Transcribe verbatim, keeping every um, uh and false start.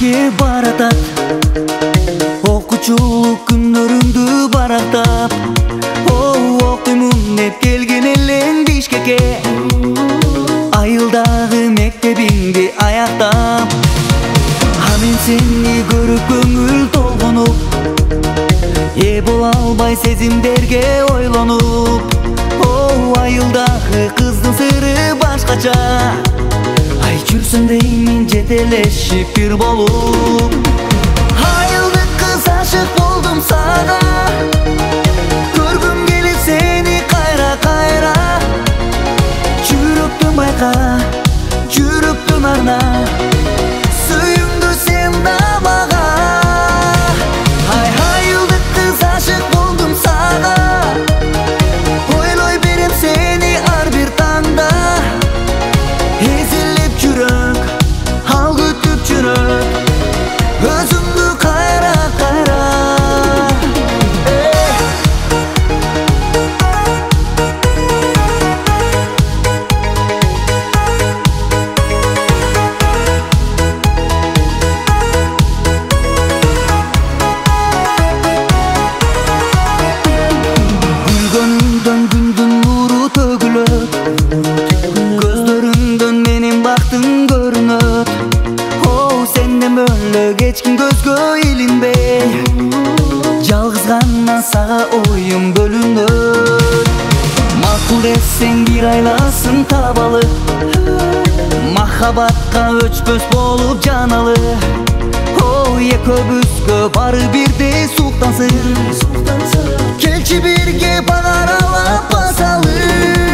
бишке баратат, окуучулук күндөрүңдү барактап. Окуймун деп келген элең Бишкекке, айылдагы мектебиңди аяктап. А мен сени көрүп көңүл толгонуп, ээ боло албай сезимдерге ойлонуп. О, айылдагы кыздын сыры башкача, ай жүрсөм деймин жетелешип бир болуп. Айылдык кыз ашык болдум сага, көргүм келип сени кайра кайра. Жүрөктөн байка, жүрөктөн арна, сүйүңдү сен да мага. Ай айылдык кыз ашык болдум сага, ойлой берем сени ар бир таңда. Эзилип жүрөк, ал күтүп жүрөк, өзүңдү кайра кайра. Гүлгөнүңдөн күндүн нуру төгүлөт, көздөрүңдөн менин бактың көрүнөт. О, сенден бөлөк эч ким көзгө илинбей, жалгыз гана сага оюм бөлүнөт. Макул десең бир айласын табалы, махабатка өчпөс болуп жаналы. О, экөөбүзгө баары бирдей суктансın. Келчи бирге багаралап басалы.